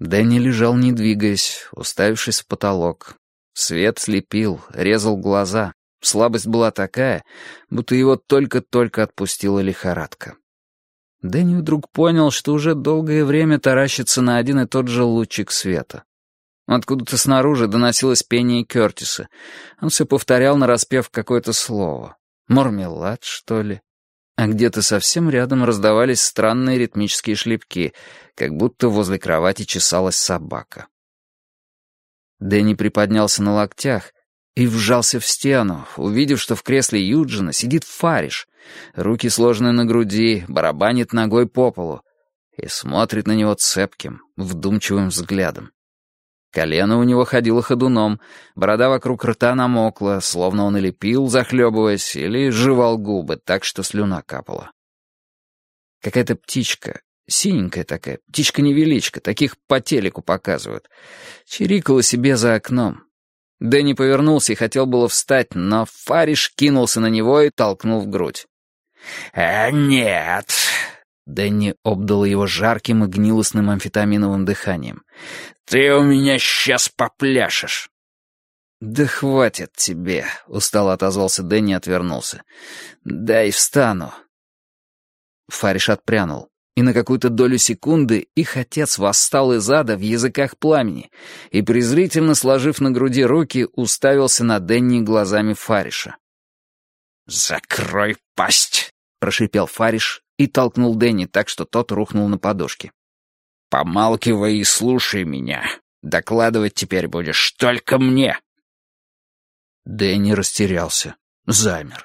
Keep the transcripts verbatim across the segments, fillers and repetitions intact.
Дэнни лежал, не двигаясь, уставившись в потолок. Свет слепил, резал глаза. Слабость была такая, будто его только-только отпустила лихорадка. Дэнни вдруг понял, что уже долгое время таращится на один и тот же лучик света. Откуда-то снаружи доносилось пение Кёртиса. Он все повторял нараспев какое-то слово. «Мармелад, что ли?» А где-то совсем рядом раздавались странные ритмические шлепки, как будто возле кровати чесалась собака. Дэнни приподнялся на локтях и вжался в стену, увидев, что в кресле Юджина сидит Фариш, руки сложены на груди, барабанит ногой по полу и смотрит на него цепким, вдумчивым взглядом. Колено у него ходило ходуном, борода вокруг рта намокла, словно он или пил, захлебываясь, или жевал губы так, что слюна капала. Какая-то птичка, синенькая такая, птичка-невеличка, таких по телеку показывают, чирикала себе за окном. Дэнни повернулся и хотел было встать, но Фариш кинулся на него и толкнул в грудь. «А нет!» Дэнни обдал его жарким и гнилостным амфетаминовым дыханием. «Ты у меня сейчас попляшешь!» «Да хватит тебе!» — устало отозвался Дэнни и отвернулся. «Дай встану!» Фариш отпрянул, и на какую-то долю секунды их отец восстал из ада в языках пламени и, презрительно сложив на груди руки, уставился на Дэнни глазами Фариша. «Закрой пасть!» — прошипел Фариш и толкнул Дэнни так, что тот рухнул на подушке. «Помалкивай и слушай меня. Докладывать теперь будешь только мне». Дэнни растерялся, замер.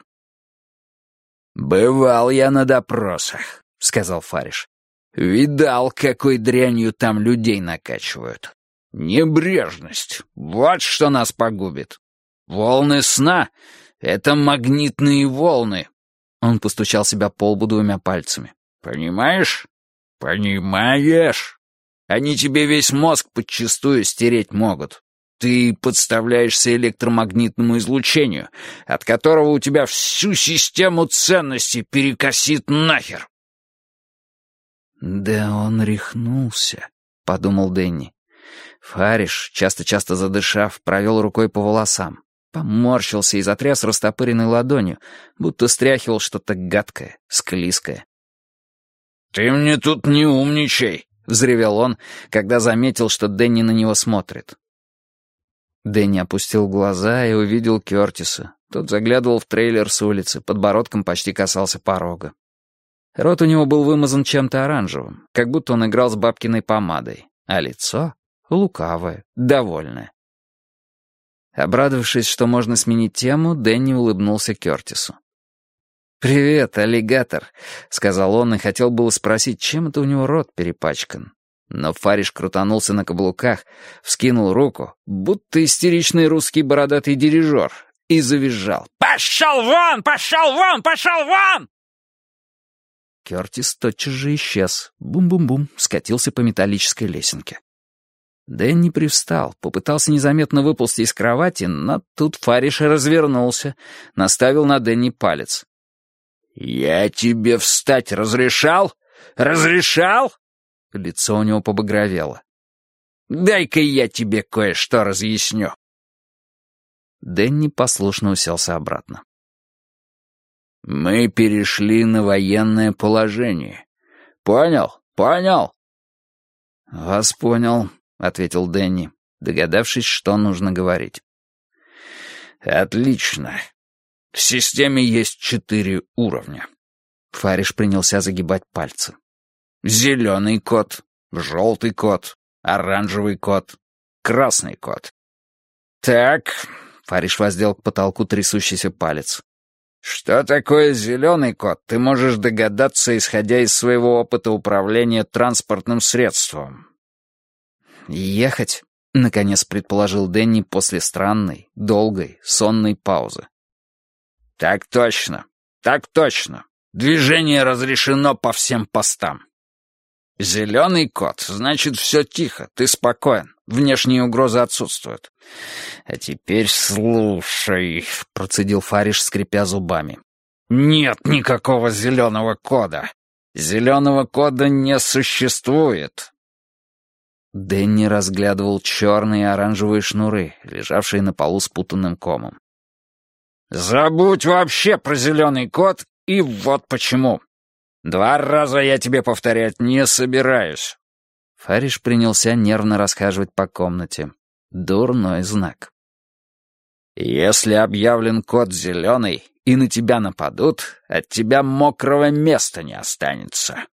«Бывал я на допросах», — сказал Фариш. «Видал, какой дрянью там людей накачивают. Небрежность — вот что нас погубит. Волны сна — это магнитные волны». Он постучал себя по лбу двумя пальцами. «Понимаешь? Понимаешь? Они тебе весь мозг подчистую стереть могут. Ты подставляешься электромагнитному излучению, от которого у тебя всю систему ценностей перекосит нахер». «Да он рехнулся», — подумал Дэнни. Фариш, часто-часто задышав, провел рукой по волосам. Поморщился и затряс растопыренной ладонью, будто стряхивал что-то гадкое, склизкое. «Ты мне тут не умничай!» — взревел он, когда заметил, что Дэнни на него смотрит. Дэнни опустил глаза и увидел Кёртиса. Тот заглядывал в трейлер с улицы, подбородком почти касался порога. Рот у него был вымазан чем-то оранжевым, как будто он играл с бабкиной помадой, а лицо — лукавое, довольное. Обрадовавшись, что можно сменить тему, Дэнни улыбнулся Кёртису. «Привет, аллигатор», — сказал он и хотел было спросить, чем это у него рот перепачкан. Но Фариш крутанулся на каблуках, вскинул руку, будто истеричный русский бородатый дирижер, и завизжал. «Пошел вон! Пошел вон! Пошел вон!» Кёртис тотчас же исчез. Бум-бум-бум, скатился по металлической лесенке. Дэнни привстал, попытался незаметно выползти из кровати, но тут Фариш развернулся, наставил на Дэнни палец. «Я тебе встать разрешал? Разрешал?» Лицо у него побагровело. «Дай-ка я тебе кое-что разъясню». Дэнни послушно уселся обратно. «Мы перешли на военное положение. Понял? Понял?» «Вас понял», — ответил Дэнни, догадавшись, что нужно говорить. «Отлично. В системе есть четыре уровня». Фариш принялся загибать пальцы. «Зеленый код, желтый код, оранжевый код, красный код». «Так», — Фариш воздел к потолку трясущийся палец. «Что такое зеленый код, ты можешь догадаться, исходя из своего опыта управления транспортным средством». «Ехать», — наконец предположил Дэнни после странной, долгой, сонной паузы. «Так точно, так точно. Движение разрешено по всем постам. Зеленый код, значит, все тихо, ты спокоен, внешние угрозы отсутствуют. А теперь слушай», — процедил Фариш, скрипя зубами. «Нет никакого зеленого кода. Зеленого кода не существует». Дэнни разглядывал черные и оранжевые шнуры, лежавшие на полу спутанным комом. «Забудь вообще про зеленый кот, и вот почему. Два раза я тебе повторять не собираюсь». Фариш принялся нервно расхаживать по комнате. Дурной знак. «Если объявлен кот зеленый и на тебя нападут, от тебя мокрого места не останется».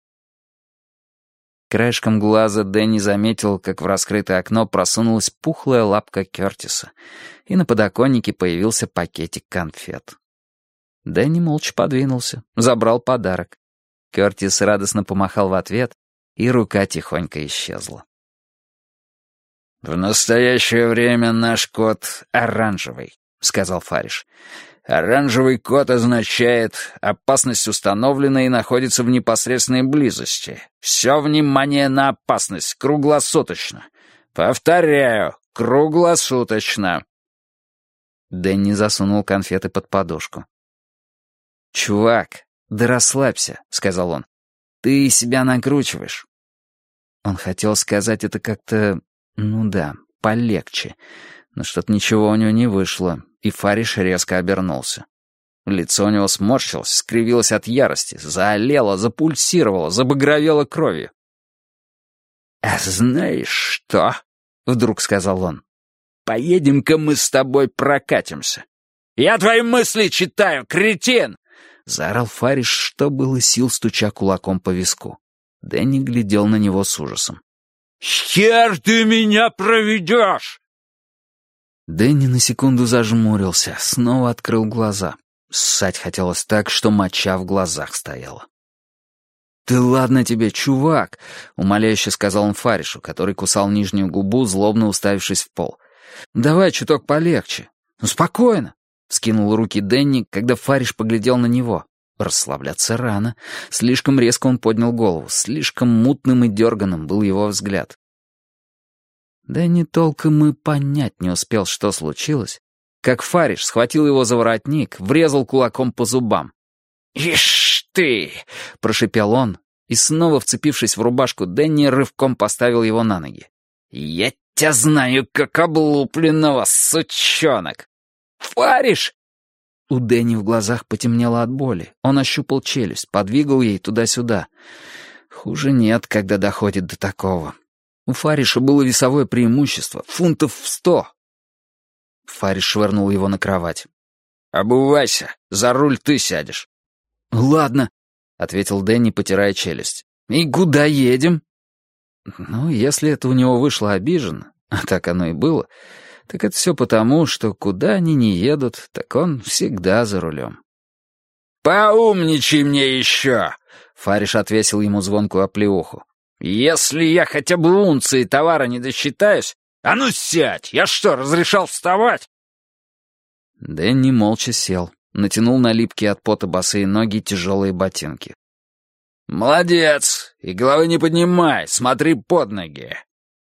Краешком глаза Дэнни заметил, как в раскрытое окно просунулась пухлая лапка Кёртиса, и на подоконнике появился пакетик конфет. Дэнни молча подвинулся, забрал подарок. Кёртис радостно помахал в ответ, и рука тихонько исчезла. «В настоящее время наш кот оранжевый», — сказал Фариш. «Оранжевый кот означает, опасность установлена и находится в непосредственной близости. Все внимание на опасность, круглосуточно. Повторяю, круглосуточно». Дэнни засунул конфеты под подушку. «Чувак, да расслабься», — сказал он. «Ты себя накручиваешь». Он хотел сказать это как-то, ну да, полегче, но что-то ничего у него не вышло, и Фариш резко обернулся. Лицо у него сморщилось, скривилось от ярости, заолело, запульсировало, забагровело кровью. «А знаешь что?» — вдруг сказал он. «Поедем-ка мы с тобой прокатимся». «Я твои мысли читаю, кретин!» — заорал Фариш, что было сил, стуча кулаком по виску. Дэнни глядел на него с ужасом. «Хер ты меня проведешь!» Дэнни на секунду зажмурился, снова открыл глаза. Ссать хотелось так, что моча в глазах стояла. «Ты ладно тебе, чувак!» — умоляюще сказал он Фаришу, который кусал нижнюю губу, злобно уставившись в пол. «Давай чуток полегче. Ну, спокойно!» — вскинул руки Дэнни, когда Фариш поглядел на него. Расслабляться рано. Слишком резко он поднял голову, слишком мутным и дерганым был его взгляд. Дэнни толком и понять не успел, что случилось, как Фариш схватил его за воротник, врезал кулаком по зубам. «Ишь ты!» — прошипел он, и снова, вцепившись в рубашку Дэнни, рывком поставил его на ноги. «Я тебя знаю, как облупленного, сучонок!» «Фариш!» У Дэнни в глазах потемнело от боли. Он ощупал челюсть, подвигал ей туда-сюда. Хуже нет, когда доходит до такого. У Фариша было весовое преимущество, фунтов в сто. Фариш швырнул его на кровать. «Обувайся, за руль ты сядешь». «Ладно», — ответил Дэнни, потирая челюсть. «И куда едем?» Ну, если это у него вышло обиженно, а так оно и было, так это все потому, что куда они ни едут, так он всегда за рулем. «Поумничай мне еще!» — Фариш отвесил ему звонкую оплеуху. «Если я хотя бы унции товара не досчитаюсь... А ну сядь! Я что, разрешал вставать?» Дэнни молча сел, натянул на липкие от пота босые ноги тяжелые ботинки. «Молодец! И головы не поднимай, смотри под ноги!»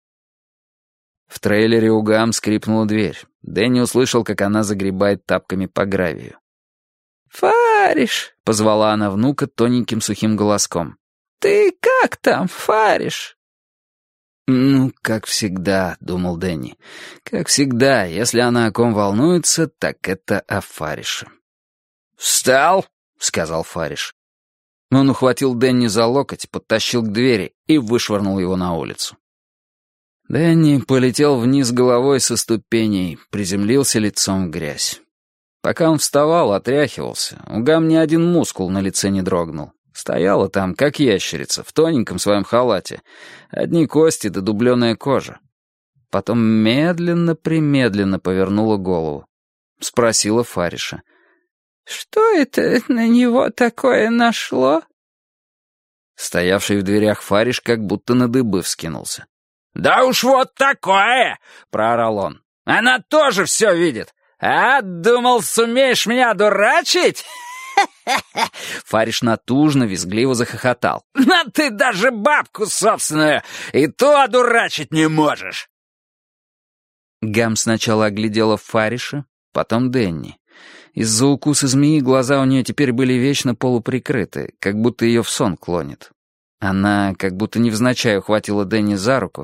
В трейлере у Гам скрипнула дверь. Дэнни услышал, как она загребает тапками по гравию. «Фариш!» — позвала она внука тоненьким сухим голоском. «Ты как там, Фариш?» «Ну, как всегда», — думал Дэнни. «Как всегда, если она о ком волнуется, так это о Фарише». «Встал!» — сказал Фариш. Он ухватил Дэнни за локоть, подтащил к двери и вышвырнул его на улицу. Дэнни полетел вниз головой со ступеней, приземлился лицом в грязь. Пока он вставал, отряхивался, у Гам ни один мускул на лице не дрогнул. Стояла там, как ящерица, в тоненьком своем халате. Одни кости да дубленая кожа. Потом медленно-примедленно повернула голову. Спросила Фариша. «Что это на него такое нашло?» Стоявший в дверях Фариш как будто на дыбы вскинулся. «Да уж вот такое!» — проорал он. «Она тоже все видит. А, думал, сумеешь меня дурачить?» Фариш натужно, визгливо захохотал. «Но ты даже бабку собственную и то одурачить не можешь!» Гам сначала оглядела Фариша, потом Дэнни. Из-за укуса змеи глаза у нее теперь были вечно полуприкрыты, как будто ее в сон клонит. Она как будто невзначай ухватила Дэнни за руку,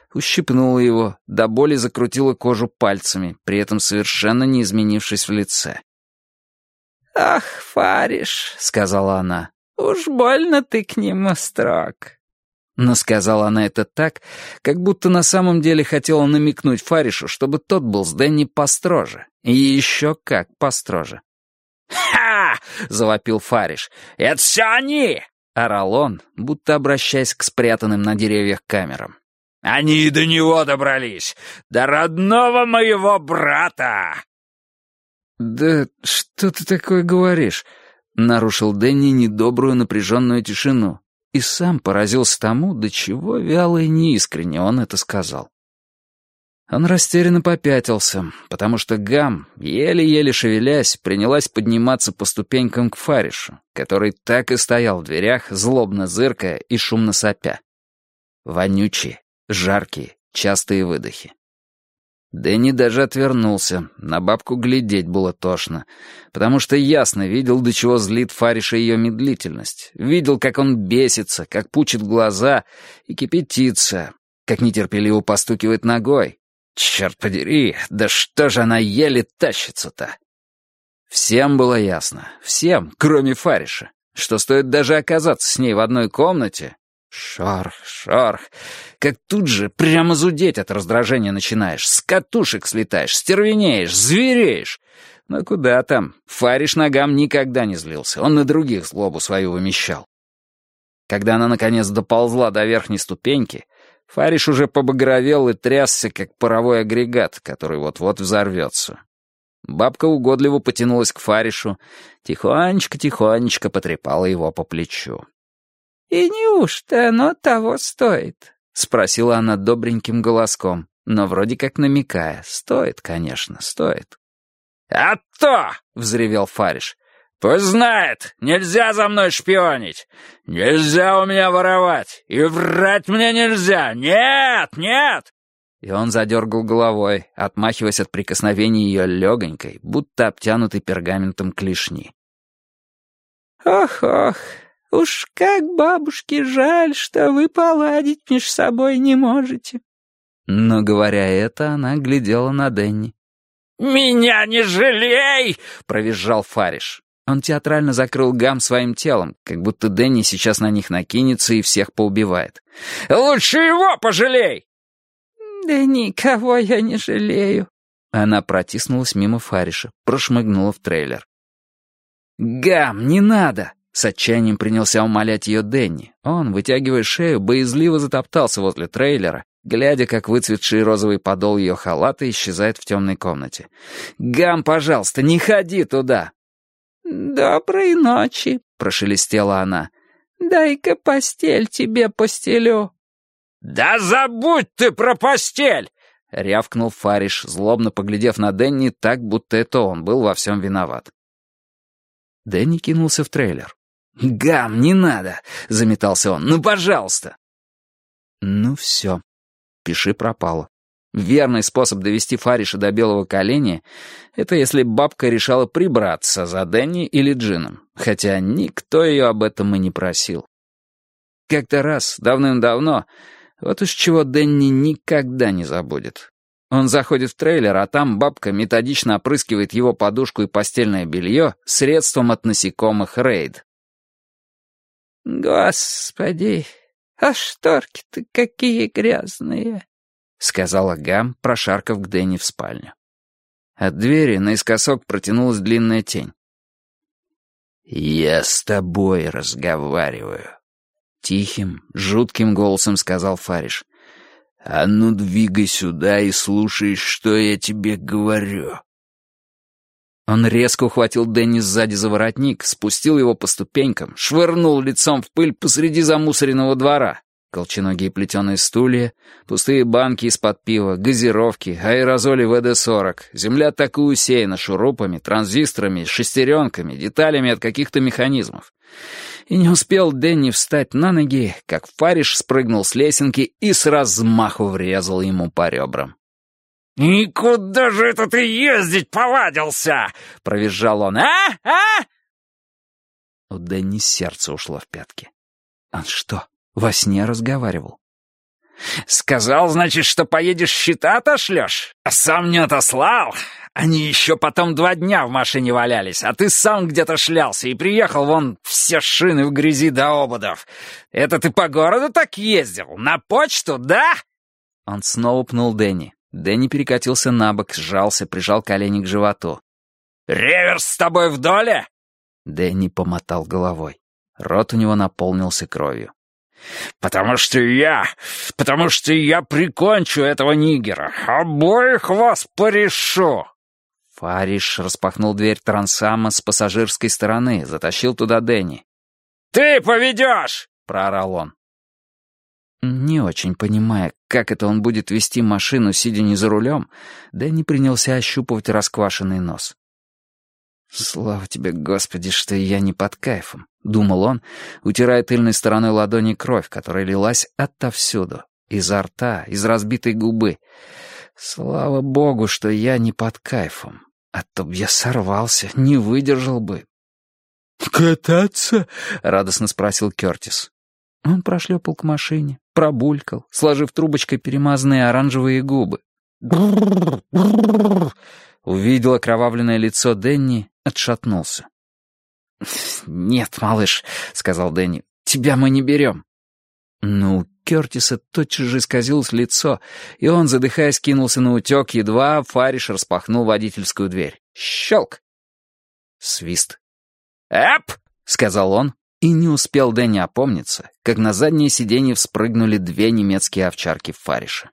ущипнула его, до боли закрутила кожу пальцами, при этом совершенно не изменившись в лице. «Ах, Фариш», — сказала она, — «уж больно ты к нему строг». Но сказала она это так, как будто на самом деле хотела намекнуть Фаришу, чтобы тот был с Дэнни построже. И еще как построже. «Ха!» — завопил Фариш. «Это все они!» — орал он, будто обращаясь к спрятанным на деревьях камерам. «Они и до него добрались! До родного моего брата!» «Да что ты такое говоришь?» — нарушил Дэнни недобрую напряженную тишину. И сам поразился тому, до чего вяло и неискренне он это сказал. Он растерянно попятился, потому что Гам, еле-еле шевелясь, принялась подниматься по ступенькам к Фаришу, который так и стоял в дверях, злобно зыркая и шумно сопя. Вонючие, жаркие, частые выдохи. Дэнни даже отвернулся, на бабку глядеть было тошно, потому что ясно видел, до чего злит Фариша ее медлительность, видел, как он бесится, как пучит глаза и кипятится, как нетерпеливо постукивает ногой. Черт подери, да что же она еле тащится-то? Всем было ясно, всем, кроме Фариша, что стоит даже оказаться с ней в одной комнате. Шорх, шорх, как тут же прямо зудеть от раздражения начинаешь, с катушек слетаешь, стервенеешь, звереешь. Но куда там, Фариш на Гам никогда не злился, он на других злобу свою вымещал. Когда она наконец доползла до верхней ступеньки, Фариш уже побагровел и трясся, как паровой агрегат, который вот-вот взорвется. Бабка угодливо потянулась к Фаришу, тихонечко-тихонечко потрепала его по плечу. «И неужто оно того стоит?» — спросила она добреньким голоском, но вроде как намекая. Стоит, конечно, стоит. «А то!» — взревел Фариш. «Пусть знает, нельзя за мной шпионить, нельзя у меня воровать, и врать мне нельзя, нет, нет!» И он задергал головой, отмахиваясь от прикосновений ее легонькой, будто обтянутой пергаментом клешни. «Ох-ох, уж как бабушке жаль, что вы поладить меж собой не можете». Но, говоря это, она глядела на Дэнни. «Меня не жалей!» — провизжал Фариш. Он театрально закрыл Гам своим телом, как будто Дэнни сейчас на них накинется и всех поубивает. «Лучше его пожалей!» «Да никого я не жалею». Она протиснулась мимо Фариша, прошмыгнула в трейлер. «Гам, не надо!» — с отчаянием принялся умолять ее Дэнни. Он, вытягивая шею, боязливо затоптался возле трейлера, глядя, как выцветший розовый подол ее халата исчезает в темной комнате. «Гам, пожалуйста, не ходи туда!» «Доброй ночи», — прошелестела она. «Дай-ка постель тебе постелю». «Да забудь ты про постель!» — рявкнул Фариш, злобно поглядев на Дэнни так, будто это он был во всем виноват. Дэнни кинулся в трейлер. «Гам, не надо!» — заметался он. «Ну, пожалуйста!» Ну все. Пиши пропало. Верный способ довести Фариша до белого коленя — это если бабка решала прибраться за Дэнни или Джином, хотя никто ее об этом и не просил. Как-то раз, давным-давно, вот уж чего Дэнни никогда не забудет. Он заходит в трейлер, а там бабка методично опрыскивает его подушку и постельное белье средством от насекомых Рейд. «Господи, а шторки-то какие грязные!» — сказала Гам, прошаркав к Дэнни в спальню. От двери наискосок протянулась длинная тень. «Я с тобой разговариваю», — тихим, жутким голосом сказал Фариш. «А ну двигай сюда и слушай, что я тебе говорю». Он резко ухватил Дэнни сзади за воротник, спустил его по ступенькам, швырнул лицом в пыль посреди замусоренного двора. Колченогие плетеные стулья, пустые банки из-под пива, газировки, аэрозоли вэ дэ сорок. Земля так и усеяна шурупами, транзисторами, шестеренками, деталями от каких-то механизмов. И не успел Дэнни встать на ноги, как Фариш спрыгнул с лесенки и с размаху врезал ему по ребрам. «И куда же это ты ездить повадился?» — провизжал он. «А? А?» У Дэнни сердце ушло в пятки. Он что, во сне разговаривал? «Сказал, значит, что поедешь счета отошлешь? А сам не отослал? Они еще потом два дня в машине валялись, а ты сам где-то шлялся и приехал, вон, все шины в грязи до ободов. Это ты по городу так ездил? На почту, да?» Он снова пнул Дэнни. Дэнни перекатился на бок, сжался, прижал колени к животу. «Реверс с тобой в доле?» Дэнни помотал головой. Рот у него наполнился кровью. «Потому что я... потому что я прикончу этого нигера. Обоих вас порешу!» Фариш распахнул дверь трансама с пассажирской стороны, затащил туда Дэнни. «Ты поведешь!» — проорал он. Не очень понимая, как это он будет вести машину, сидя не за рулем, Дэнни принялся ощупывать расквашенный нос. «Слава тебе, Господи, что я не под кайфом», — думал он, утирая тыльной стороной ладони кровь, которая лилась отовсюду, изо рта, из разбитой губы. «Слава Богу, что я не под кайфом, а то б я сорвался, не выдержал бы». «Кататься?» — радостно спросил Кёртис. Он прошлепал к машине, пробулькал, сложив трубочкой перемазанные оранжевые губы. Увидел окровавленное лицо Дэнни, отшатнулся. «Нет, малыш», — сказал Дэнни, — «тебя мы не берем». Но у Кёртиса тотчас же исказилось лицо, и он, задыхаясь, кинулся на утек, едва Фариш распахнул водительскую дверь. Щелк! Свист. «Эп!» — сказал он, и не успел Дэнни опомниться, как на заднее сиденье вспрыгнули две немецкие овчарки Фариша.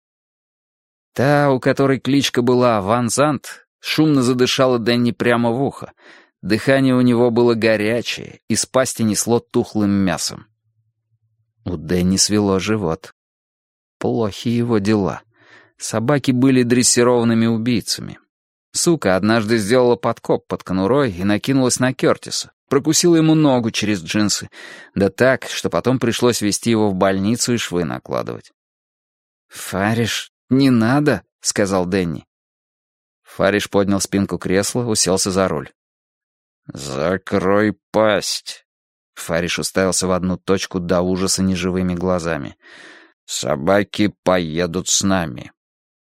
Та, у которой кличка была Ван Зант, шумно задышала Дэнни прямо в ухо. Дыхание у него было горячее, из пасти несло тухлым мясом. У Дэнни свело живот. Плохи его дела. Собаки были дрессированными убийцами. Сука однажды сделала подкоп под конурой и накинулась на Кёртиса, прокусила ему ногу через джинсы, да так, что потом пришлось везти его в больницу и швы накладывать. «Фариш, не надо», — сказал Дэнни. Фариш поднял спинку кресла, уселся за руль. «Закрой пасть!» Фариш уставился в одну точку до ужаса неживыми глазами. «Собаки поедут с нами».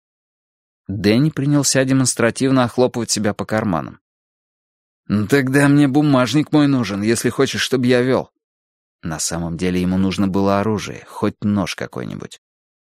Дэнни принялся демонстративно охлопывать себя по карманам. «Ну тогда мне бумажник мой нужен, если хочешь, чтобы я вел». На самом деле ему нужно было оружие, хоть нож какой-нибудь.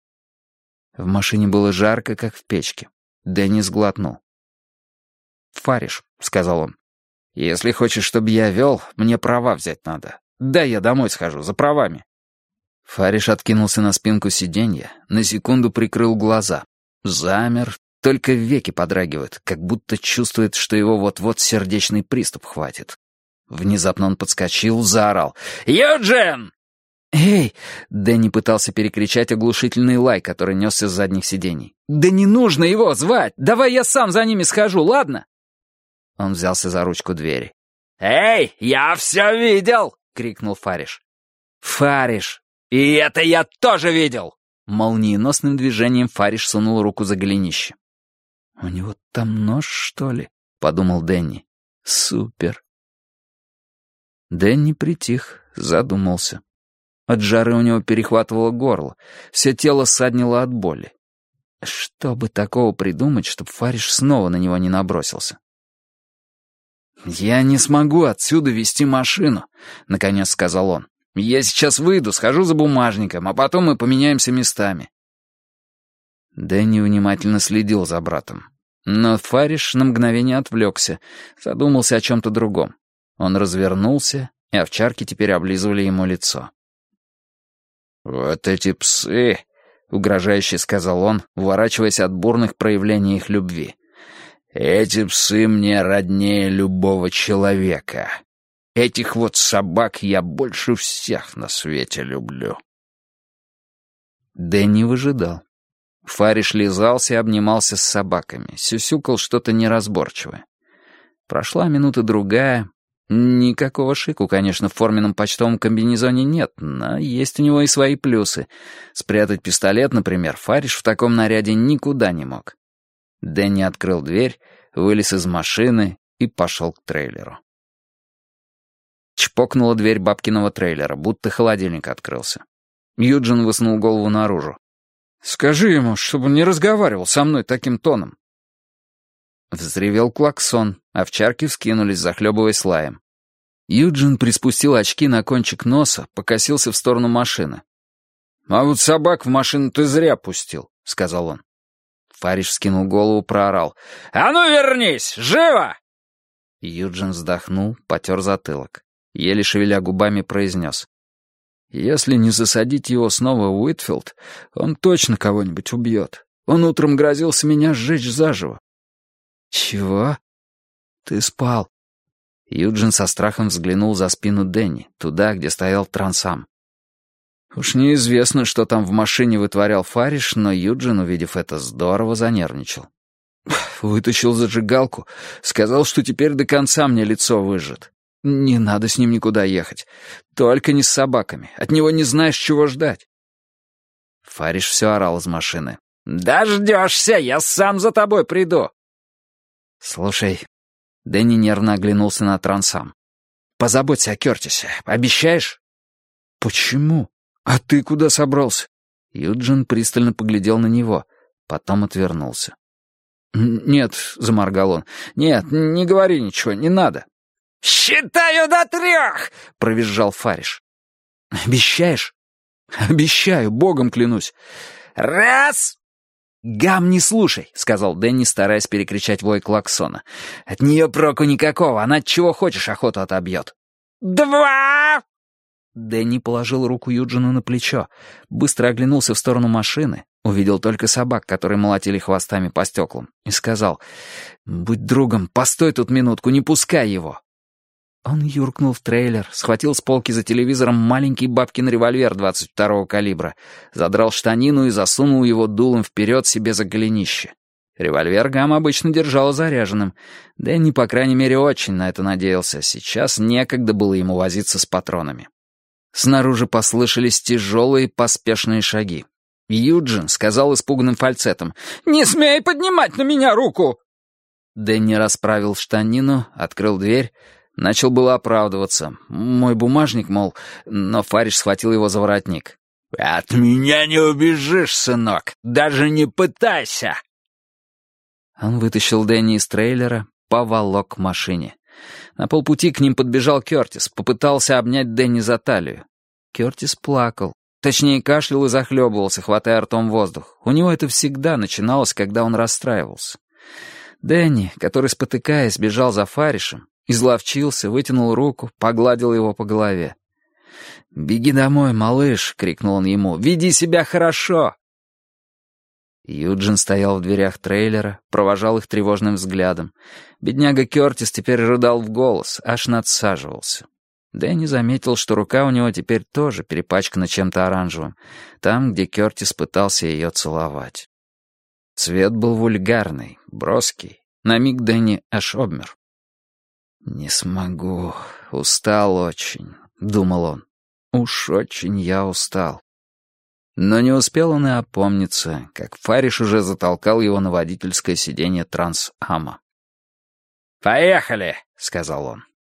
В машине было жарко, как в печке. Дэнни сглотнул. «Фариш», — сказал он, — «если хочешь, чтобы я вел, мне права взять надо. Дай я домой схожу, за правами». Фариш откинулся на спинку сиденья, на секунду прикрыл глаза. Замер, только веки подрагивают, как будто чувствует, что его вот-вот сердечный приступ хватит. Внезапно он подскочил, заорал. «Юджин!» «Эй!» — Дэнни пытался перекричать оглушительный лай, который несся с задних сидений. «Да не нужно его звать! Давай я сам за ними схожу, ладно?» Он взялся за ручку двери. «Эй, я все видел!» — крикнул Фариш. «Фариш!» «И это я тоже видел!» Молниеносным движением Фариш сунул руку за голенище. «У него там нож, что ли?» — подумал Дэнни. «Супер!» Дэнни притих, задумался. От жары у него перехватывало горло, все тело ссаднило от боли. Что бы такого придумать, чтобы Фариш снова на него не набросился? «Я не смогу отсюда вести машину», — наконец сказал он. «Я сейчас выйду, схожу за бумажником, а потом мы поменяемся местами». Дэнни внимательно следил за братом. Но Фариш на мгновение отвлекся, задумался о чем-то другом. Он развернулся, и овчарки теперь облизывали ему лицо. «Вот эти псы», — угрожающе сказал он, уворачиваясь от бурных проявлений их любви. «Эти псы мне роднее любого человека. Этих вот собак я больше всех на свете люблю». Дэнни выжидал. Фариш лизался и обнимался с собаками, сюсюкал что-то неразборчивое. Прошла минута-другая. Никакого шику, конечно, в форменном почтовом комбинезоне нет, но есть у него и свои плюсы. Спрятать пистолет, например, Фариш в таком наряде никуда не мог. Дэнни открыл дверь, вылез из машины и пошел к трейлеру. Чпокнула дверь бабкиного трейлера, будто холодильник открылся. Юджин высунул голову наружу. Скажи ему, чтобы не разговаривал со мной таким тоном». Взревел клаксон, овчарки вскинулись, захлебываясь лаем. Юджин приспустил очки на кончик носа, покосился в сторону машины. «А вот собак в машину ты зря пустил», — сказал он. Фариш вскинул голову, проорал. «А ну вернись! Живо!» Юджин вздохнул, потер затылок. Еле шевеля губами произнес. «Если не засадить его снова в Уитфилд, он точно кого-нибудь убьет. Он утром грозился меня сжечь заживо». «Чего?» «Ты спал». Юджин со страхом взглянул за спину Дэнни, туда, где стоял Трансам. Уж неизвестно, что там в машине вытворял Фариш, но Юджин, увидев это, здорово занервничал. Вытащил зажигалку, сказал, что теперь до конца мне лицо выжжет. Не надо с ним никуда ехать. Только не с собаками. От него не знаешь, чего ждать. Фариш все орал из машины. «Дождешься, я сам за тобой приду». «Слушай», — Дэнни нервно оглянулся на Трансам. «Позаботься о Кёртисе. Обещаешь?» «Почему? А ты куда собрался?» Юджин пристально поглядел на него, потом отвернулся. «Нет», — заморгал он, — «нет, не говори ничего, не надо». «Считаю до трех!» — провизжал Фариш. «Обещаешь?» «Обещаю, богом клянусь». «Раз!» «Гам, не слушай», — сказал Дэнни, стараясь перекричать вой клаксона. «От нее проку никакого, она от чего хочешь охоту отобьет». «Два!» Дэнни положил руку Юджину на плечо, быстро оглянулся в сторону машины, увидел только собак, которые молотили хвостами по стеклам, и сказал: «Будь другом, постой тут минутку, не пускай его». Он юркнул в трейлер, схватил с полки за телевизором маленький бабкин револьвер двадцать второго калибра, задрал штанину и засунул его дулом вперед себе за голенище. Револьвер Гам обычно держал заряженным. Дэнни, по крайней мере, очень на это надеялся. Сейчас некогда было ему возиться с патронами. Снаружи послышались тяжелые поспешные шаги. Юджин сказал испуганным фальцетом: «Не смей поднимать на меня руку!» Дэнни расправил штанину, открыл дверь, начал было оправдываться. Мой бумажник, мол, но Фариш схватил его за воротник. «От меня не убежишь, сынок, даже не пытайся!» Он вытащил Дэнни из трейлера, поволок к машине. На полпути к ним подбежал Кёртис, попытался обнять Дэнни за талию. Кёртис плакал, точнее кашлял и захлебывался, хватая ртом воздух. У него это всегда начиналось, когда он расстраивался. Дэнни, который, спотыкаясь, бежал за Фаришем, изловчился, вытянул руку, погладил его по голове. «Беги домой, малыш!» — крикнул он ему. «Веди себя хорошо!» Юджин стоял в дверях трейлера, провожал их тревожным взглядом. Бедняга Кёртис теперь рыдал в голос, аж надсаживался. Дэнни заметил, что рука у него теперь тоже перепачкана чем-то оранжевым, там, где Кёртис пытался ее целовать. Цвет был вульгарный, броский. На миг Дэнни аж обмер. «Не смогу, устал очень», — думал он. «Уж очень я устал». Но не успел он и опомниться, как Фариш уже затолкал его на водительское сиденье Трансама. «Поехали!» — сказал он.